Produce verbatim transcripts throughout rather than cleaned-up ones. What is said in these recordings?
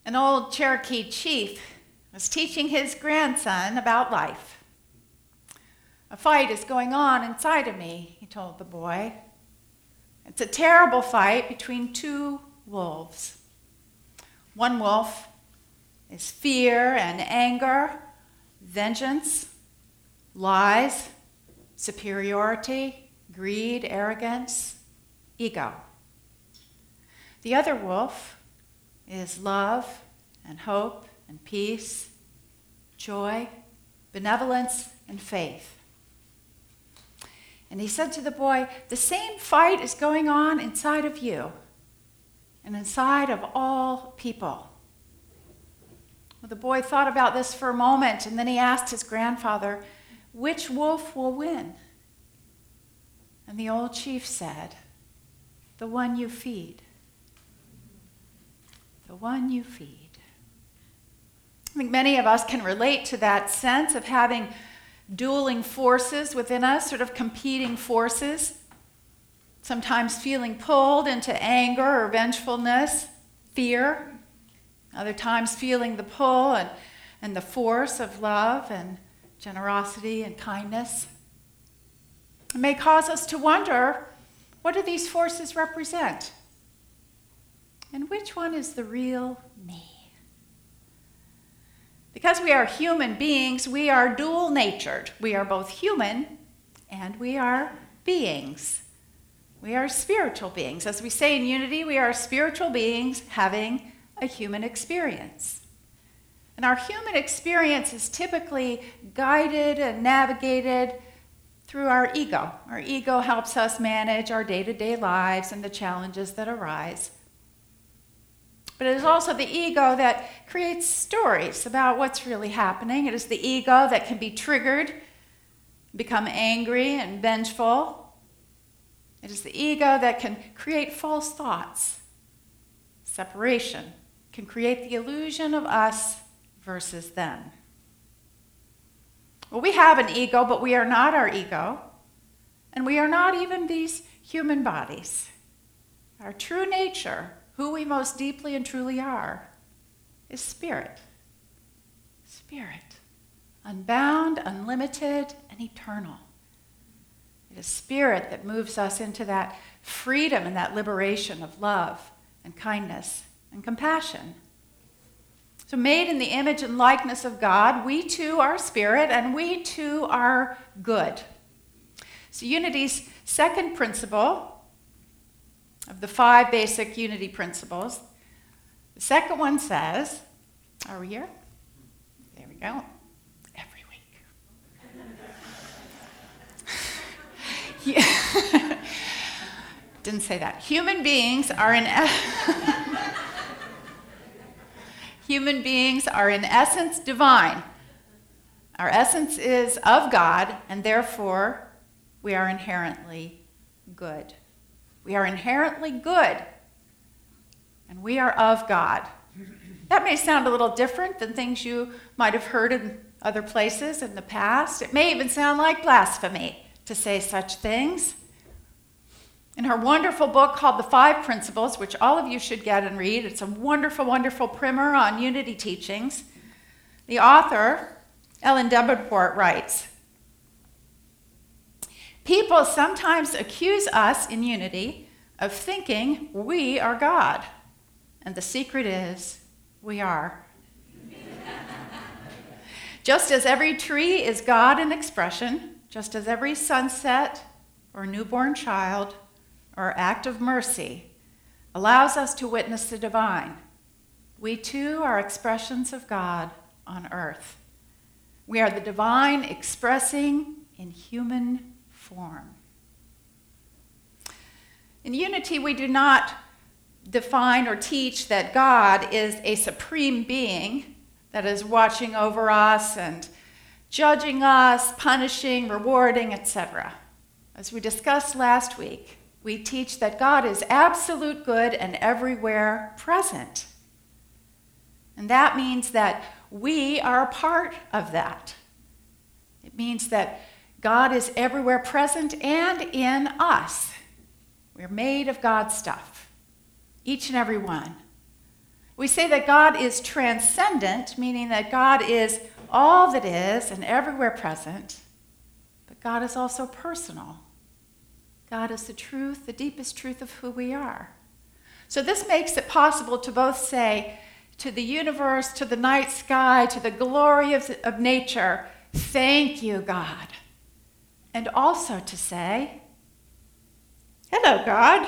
An old Cherokee chief was teaching his grandson about life. "A fight is going on inside of me," he told the boy. "It's a terrible fight between two wolves. One wolf is fear and anger, vengeance, lies, superiority, greed, arrogance, ego. The other wolf is love and hope and peace, joy, benevolence, and faith." And he said to the boy, "The same fight is going on inside of you and inside of all people." Well, the boy thought about this for a moment, and then he asked his grandfather, "Which wolf will win?" And the old chief said, "The one you feed. The one you feed." I think many of us can relate to that sense of having dueling forces within us, sort of competing forces, sometimes feeling pulled into anger or vengefulness, fear, other times feeling the pull and, and the force of love and generosity and kindness. It may cause us to wonder, what do these forces represent? And which one is the real me? Because we are human beings, we are dual-natured. We are both human and we are beings. We are spiritual beings. As we say in Unity, we are spiritual beings having a human experience. And our human experience is typically guided and navigated through our ego. Our ego helps us manage our day-to-day lives and the challenges that arise. But it is also the ego that creates stories about what's really happening. It is the ego that can be triggered, become angry and vengeful. It is the ego that can create false thoughts. Separation can create the illusion of us versus them. Well, we have an ego, but we are not our ego. And we are not even these human bodies. Our true nature, who we most deeply and truly are, is spirit. Spirit. Unbound, unlimited, and eternal. It is spirit that moves us into that freedom and that liberation of love and kindness and compassion. So made in the image and likeness of God, we too are spirit and we too are good. So Unity's second principle of the five basic Unity principles, the second one says, are we here? There we go. Every week. Yeah. Didn't say that. Human beings are in Human beings are in essence divine. Our essence is of God, and therefore we are inherently good. We are inherently good, and we are of God. That may sound a little different than things you might have heard in other places in the past. It may even sound like blasphemy to say such things. In her wonderful book called The Five Principles, which all of you should get and read, it's a wonderful, wonderful primer on Unity teachings, the author, Ellen Davenport, writes, "People sometimes accuse us in Unity of thinking we are God, and the secret is we are. Just as every tree is God in expression, just as every sunset or newborn child or act of mercy allows us to witness the divine, we too are expressions of God on earth. We are the divine expressing in human form." In Unity, we do not define or teach that God is a supreme being that is watching over us and judging us, punishing, rewarding, et cetera. As we discussed last week, we teach that God is absolute good and everywhere present. And that means that we are a part of that. It means that God is everywhere present and in us. We're made of God's stuff, each and every one. We say that God is transcendent, meaning that God is all that is and everywhere present, but God is also personal. God is the truth, the deepest truth of who we are. So this makes it possible to both say to the universe, to the night sky, to the glory of, of nature, thank you, God. And also to say, hello, God.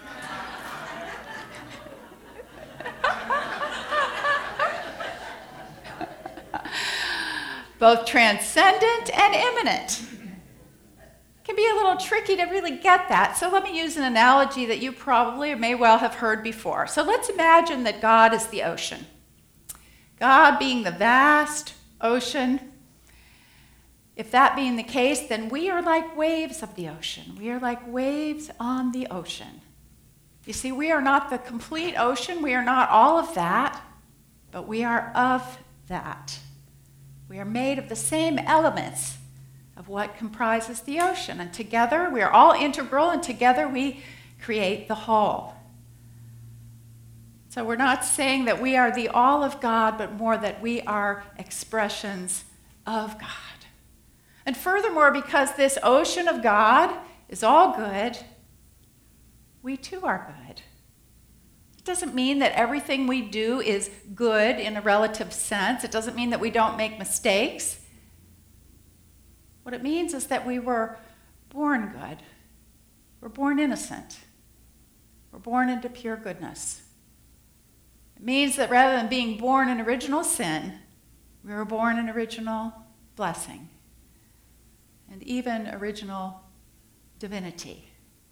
Both transcendent and immanent. It can be a little tricky to really get that. So let me use an analogy that you probably or may well have heard before. So let's imagine that God is the ocean. God being the vast ocean. If that being the case, then we are like waves of the ocean. We are like waves on the ocean. You see, we are not the complete ocean. We are not all of that, but we are of that. We are made of the same elements of what comprises the ocean. And together, we are all integral, and together we create the whole. So we're not saying that we are the all of God, but more that we are expressions of God. And furthermore, because this ocean of God is all good, we too are good. It doesn't mean that everything we do is good in a relative sense. It doesn't mean that we don't make mistakes. What it means is that we were born good. We're born innocent. We're born into pure goodness. It means that rather than being born in original sin, we were born in original blessing and even original divinity.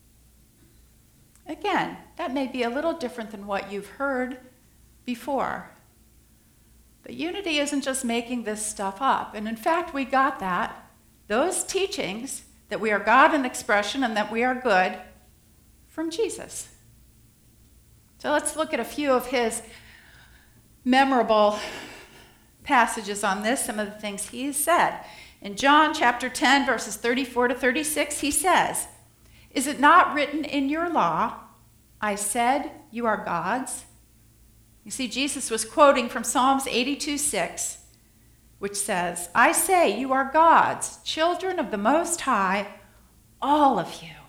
Again, that may be a little different than what you've heard before. But unity isn't just making this stuff up. And in fact, we got that, those teachings that we are God in expression and that we are good, from Jesus. So let's look at a few of his memorable passages on this, some of the things he has said. In John chapter ten, verses thirty-four to thirty-six, he says, "Is it not written in your law, I said you are gods?" You see, Jesus was quoting from Psalms eighty-two six, which says, "I say you are gods, children of the Most High, all of you."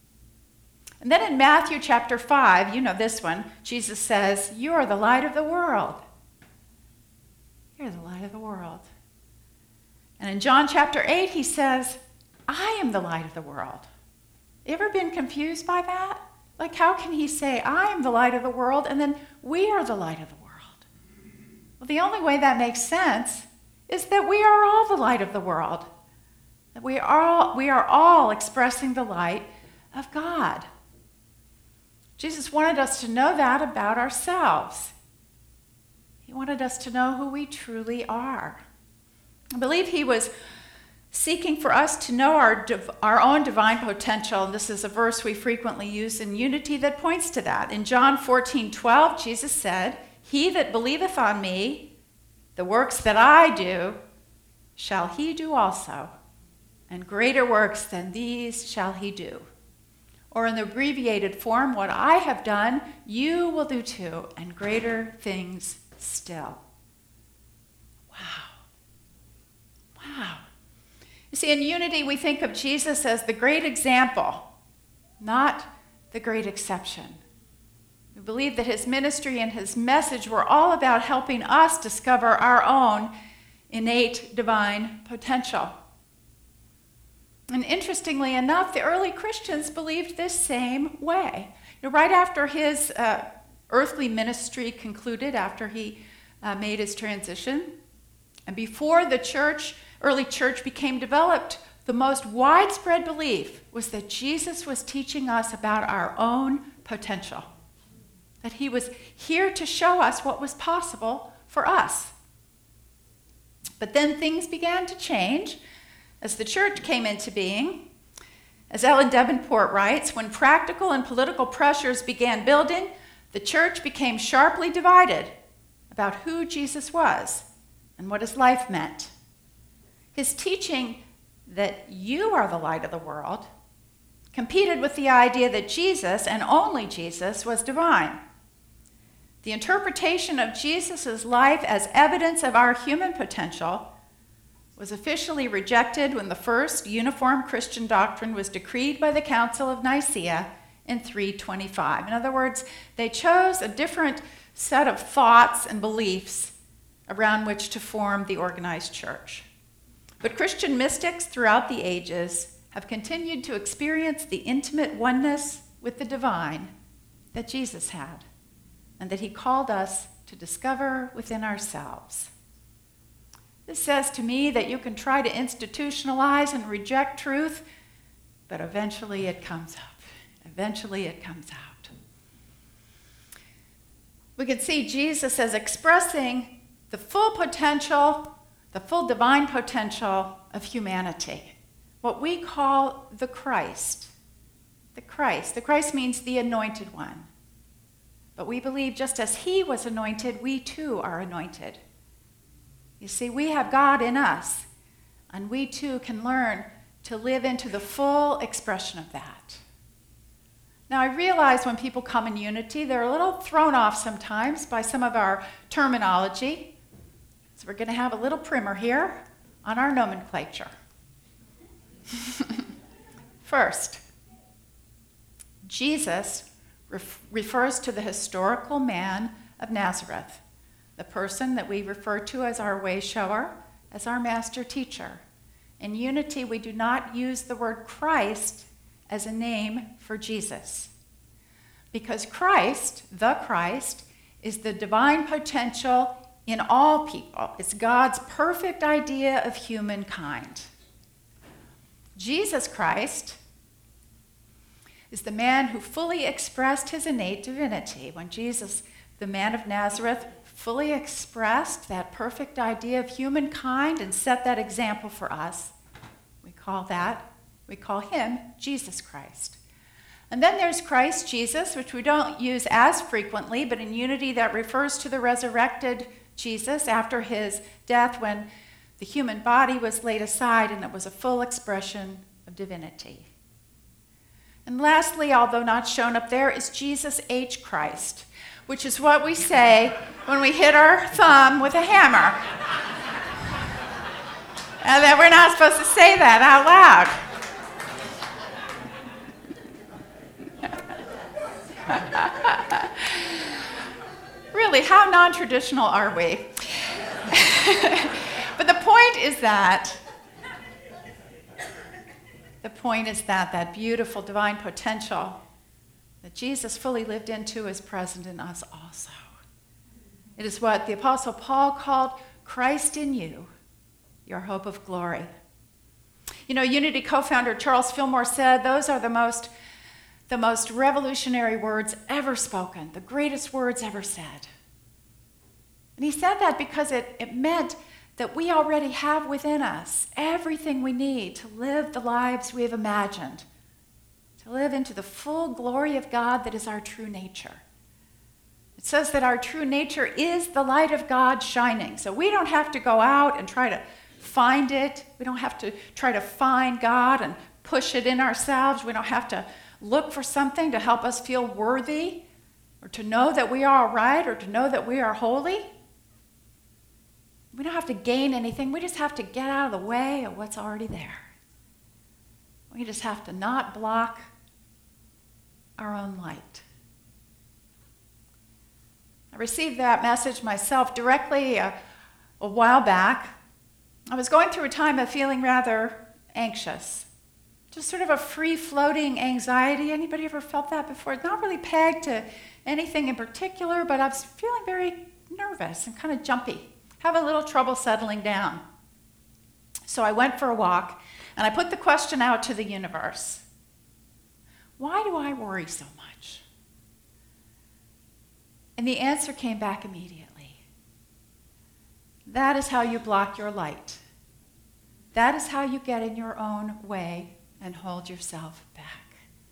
And then in Matthew chapter five, you know this one, Jesus says, "You are the light of the world." You're the light of the world. And in John chapter eight, he says, "I am the light of the world." You ever been confused by that? Like, how can he say, "I am the light of the world," and then "we are the light of the world"? Well, the only way that makes sense is that we are all the light of the world. That we are all, we are all expressing the light of God. Jesus wanted us to know that about ourselves. He wanted us to know who we truly are. I believe he was seeking for us to know our, div- our own divine potential. And this is a verse we frequently use in unity that points to that. In John fourteen twelve, Jesus said, "He that believeth on me, the works that I do, shall he do also, and greater works than these shall he do." Or in the abbreviated form, "What I have done, you will do too, and greater things still." Wow. Wow. You see, in unity, we think of Jesus as the great example, not the great exception. We believe that his ministry and his message were all about helping us discover our own innate divine potential. And interestingly enough, the early Christians believed this same way. You know, right after his uh, earthly ministry concluded, after he uh, made his transition, and before the church, early church became developed, the most widespread belief was that Jesus was teaching us about our own potential, that he was here to show us what was possible for us. But then things began to change as the church came into being. As Ellen Davenport writes, when practical and political pressures began building, the church became sharply divided about who Jesus was and what his life meant. His teaching that you are the light of the world competed with the idea that Jesus, and only Jesus, was divine. The interpretation of Jesus' life as evidence of our human potential was officially rejected when the first uniform Christian doctrine was decreed by the Council of Nicaea in three twenty-five. In other words, they chose a different set of thoughts and beliefs around which to form the organized church. But Christian mystics throughout the ages have continued to experience the intimate oneness with the divine that Jesus had, and that he called us to discover within ourselves. This says to me that you can try to institutionalize and reject truth, but eventually it comes up. Eventually it comes out. We can see Jesus as expressing the full potential, the full divine potential of humanity, what we call the Christ. The Christ. The Christ means the anointed one. But we believe just as he was anointed, we too are anointed. You see, we have God in us, and we too can learn to live into the full expression of that. Now, I realize when people come in unity, they're a little thrown off sometimes by some of our terminology. So we're going to have a little primer here on our nomenclature. First, Jesus ref- refers to the historical man of Nazareth, the person that we refer to as our way shower, as our master teacher. In unity, we do not use the word Christ as a name for Jesus, because Christ, the Christ, is the divine potential in all people. It's God's perfect idea of humankind. Jesus Christ is the man who fully expressed his innate divinity. When Jesus, the man of Nazareth, fully expressed that perfect idea of humankind and set that example for us, we call that, we call him Jesus Christ. And then there's Christ Jesus, which we don't use as frequently, but in unity that refers to the resurrected Jesus after his death, when the human body was laid aside and it was a full expression of divinity. And lastly, although not shown up there, is Jesus H. Christ, which is what we say when we hit our thumb with a hammer. And that we're not supposed to say that out loud. Really, how non-traditional are we? But the point is that, the point is that that beautiful divine potential that Jesus fully lived into is present in us also. It is what the Apostle Paul called Christ in you, your hope of glory. You know, Unity co-founder Charles Fillmore said, those are the most, the most revolutionary words ever spoken, the greatest words ever said. And he said that because it, it meant that we already have within us everything we need to live the lives we have imagined, to live into the full glory of God that is our true nature. It says that our true nature is the light of God shining. So we don't have to go out and try to find it. We don't have to try to find God and push it in ourselves. We don't have to look for something to help us feel worthy or to know that we are all right or to know that we are holy. We don't have to gain anything. We just have to get out of the way of what's already there. We just have to not block our own light. I received that message myself directly a, a while back. I was going through a time of feeling rather anxious. Just sort of a free-floating anxiety. Anybody ever felt that before? It's not really pegged to anything in particular, but I was feeling very nervous and kind of jumpy. Having a little trouble settling down. So I went for a walk, and I put the question out to the universe. Why do I worry so much? And the answer came back immediately. That is how you block your light. That is how you get in your own way and hold yourself back.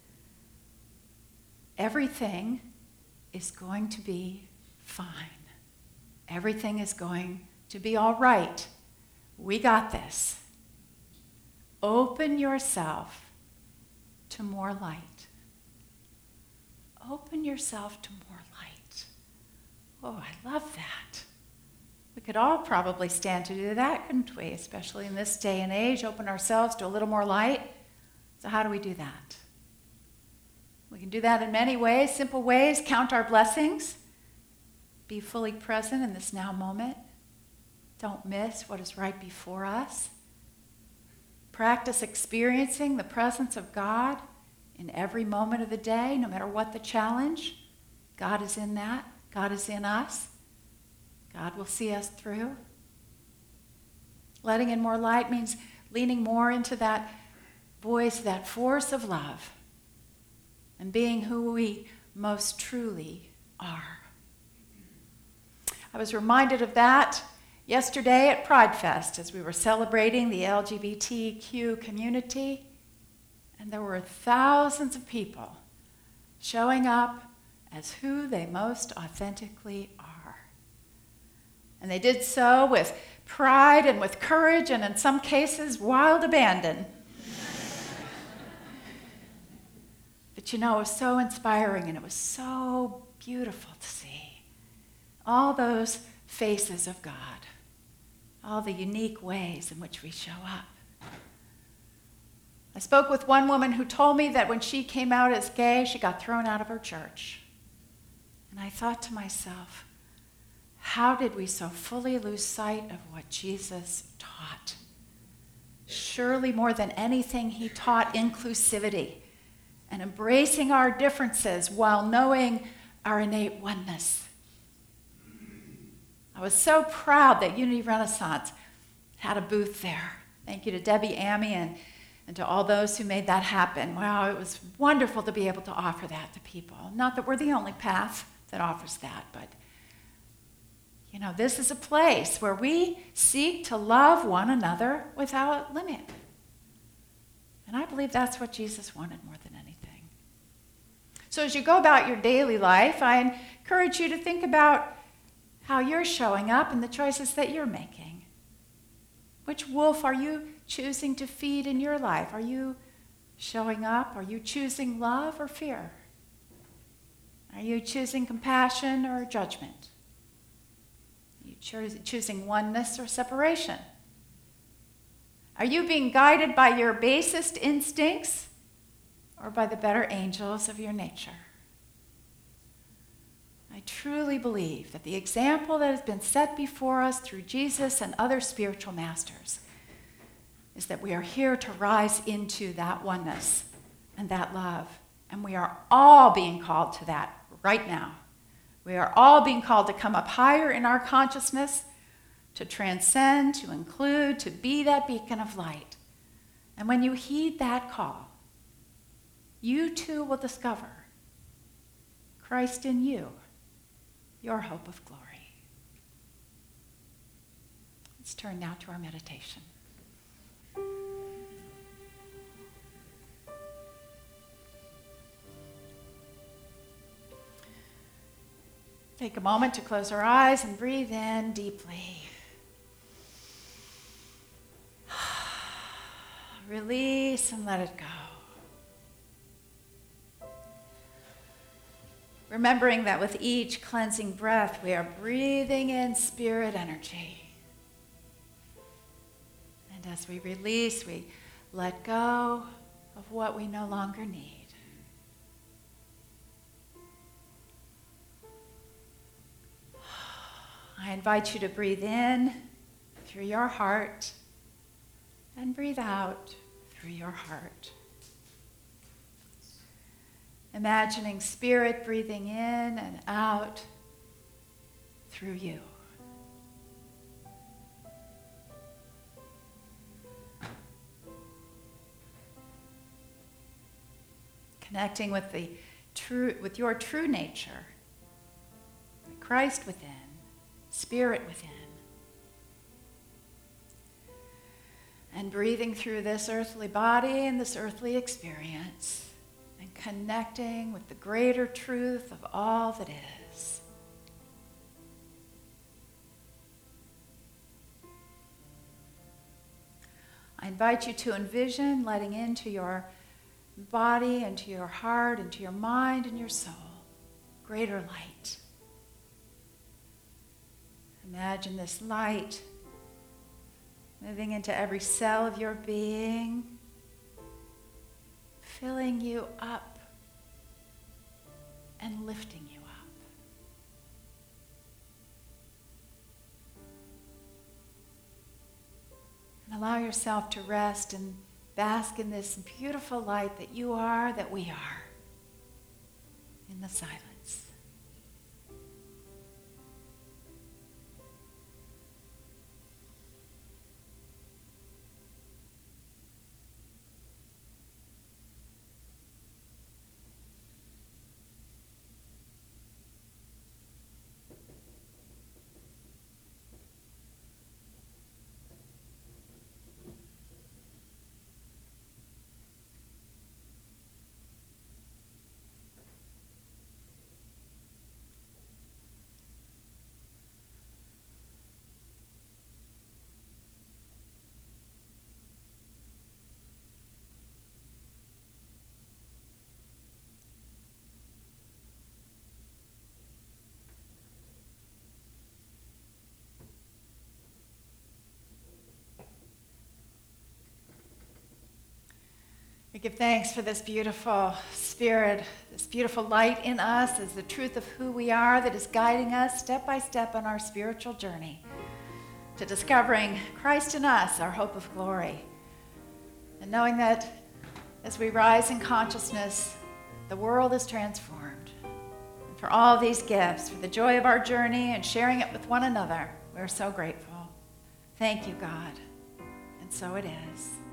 Everything is going to be fine. Everything is going to be all right. We got this. Open yourself to more light. Open yourself to more light. Oh, I love that. We could all probably stand to do that, couldn't we? Especially in this day and age, open ourselves to a little more light. So how do we do that? We can do that in many ways, simple ways. Count our blessings. Be fully present in this now moment. Don't miss what is right before us. Practice experiencing the presence of God in every moment of the day, no matter what the challenge. God is in that. God is in us. God will see us through. Letting in more light means leaning more into that voice, that force of love, and being who we most truly are. I was reminded of that yesterday at Pride Fest as we were celebrating the L G B T Q community, and there were thousands of people showing up as who they most authentically are. And they did so with pride and with courage and in some cases wild abandon. But you know, it was so inspiring and it was so beautiful to see all those faces of God, all the unique ways in which we show up. I spoke with one woman who told me that when she came out as gay, she got thrown out of her church. And I thought to myself, how did we so fully lose sight of what Jesus taught? Surely more than anything, he taught inclusivity and embracing our differences while knowing our innate oneness. I was so proud that Unity Renaissance had a booth there. Thank you to Debbie Amy and, and to all those who made that happen. Wow, it was wonderful to be able to offer that to people. Not that we're the only path that offers that, but you know, this is a place where we seek to love one another without limit. And I believe that's what Jesus wanted more than anything. So as you go about your daily life, I encourage you to think about how you're showing up and the choices that you're making. Which wolf are you choosing to feed in your life? Are you showing up? Are you choosing love or fear? Are you choosing compassion or judgment? Are you cho- choosing oneness or separation? Are you being guided by your basest instincts or by the better angels of your nature? I truly believe that the example that has been set before us through Jesus and other spiritual masters is that we are here to rise into that oneness and that love. And we are all being called to that right now. We are all being called to come up higher in our consciousness, to transcend, to include, to be that beacon of light. And when you heed that call, you too will discover Christ in you, your hope of glory. Let's turn now to our meditation. Take a moment to close our eyes and breathe in deeply. Release and let it go. Remembering that with each cleansing breath, we are breathing in spirit energy. And as we release, we let go of what we no longer need. I invite you to breathe in through your heart and breathe out through your heart. Imagining spirit breathing in and out through you. Connecting with the true, with your true nature, Christ within, Spirit within. And breathing through this earthly body and this earthly experience and connecting with the greater truth of all that is. I invite you to envision letting into your body, into your heart, into your mind and your soul, greater light. Imagine this light moving into every cell of your being, filling you up and lifting you up. And allow yourself to rest and bask in this beautiful light that you are, that we are, in the silence. We give thanks for this beautiful spirit, this beautiful light in us as the truth of who we are that is guiding us step by step on our spiritual journey to discovering Christ in us, our hope of glory. And knowing that as we rise in consciousness, the world is transformed. And for all these gifts, for the joy of our journey and sharing it with one another, we're so grateful. Thank you, God. And so it is.